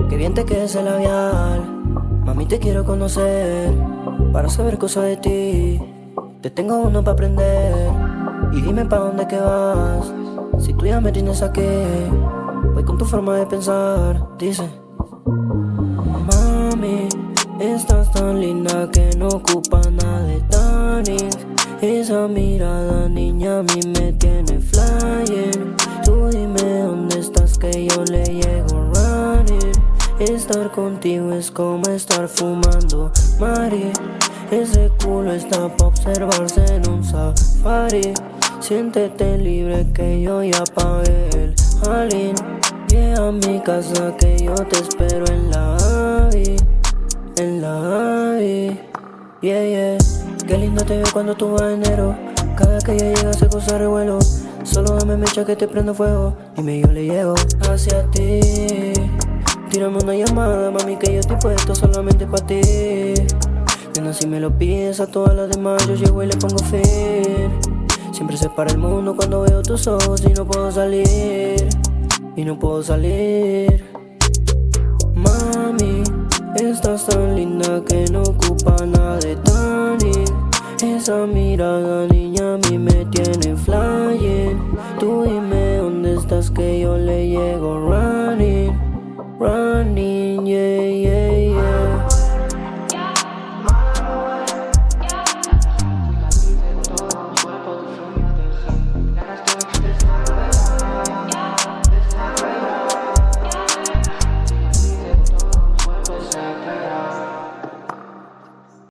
Qué bien te queda ese labial. Mami, te quiero conocer para saber cosas de ti. Te tengo uno para aprender. Y dime pa' dónde que vas. Si tú ya me tienes aquí, voy con tu forma de pensar. Dice: mami, estás tan linda que no ocupa nada de tanning. Esa mirada, niña, a mí me tiene flying. Tú dime dónde estás que yo le llego running. Estar contigo es como estar fumando mari. Ese culo está pa' observarse en un safari. Siéntete libre que yo ya pagué el alin. Llega a mi casa que yo te espero en la AVI. En la AVI. Yeah, yeah. Qué lindo te veo cuando tú vas en enero. Cada que ella llega se goza revuelo. Solo dame mecha que te prendo fuego. Dime yo le llego hacia ti. Tírame una llamada, mami, que yo estoy puesto solamente pa' ti. Nena, si me lo pides a todas las demás, yo llego y le pongo fin. Siempre se para el mundo cuando veo tus ojos y no puedo salir. Y no puedo salir. Mami, estás tan linda que no ocupa nada de tanning. Esa mirada, niña, a mí me tiene flying. Tú dime dónde estás que yo le llego right.